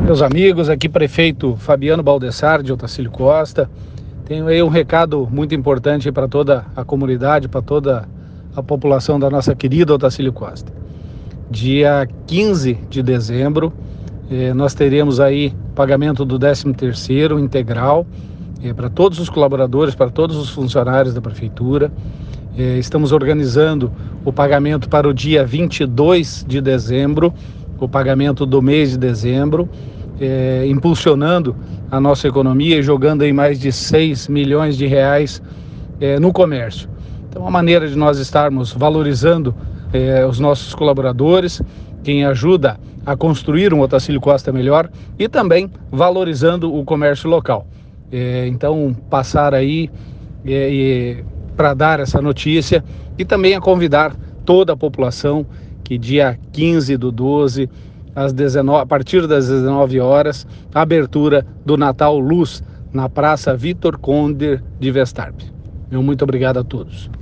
Meus amigos, aqui prefeito Fabiano Baldessar de Otacílio Costa. Tenho aí um recado muito importante para toda a comunidade, para toda a população da nossa querida Otacílio Costa. Dia 15 de dezembro, nós teremos aí pagamento do 13º integral para todos os colaboradores, para todos os funcionários da prefeitura. Estamos organizando o pagamento para o dia 22 de dezembro, o pagamento do mês de dezembro, impulsionando a nossa economia e jogando aí mais de 6 milhões de reais no comércio. Então, a maneira de nós estarmos valorizando os nossos colaboradores, quem ajuda a construir um Otacílio Costa melhor e também valorizando o comércio local. Então, passar aí para dar essa notícia e também a convidar toda a população que dia 15/12, a partir das 19 horas, a abertura do Natal Luz na Praça Vitor Conde de Westarp. Muito obrigado a todos.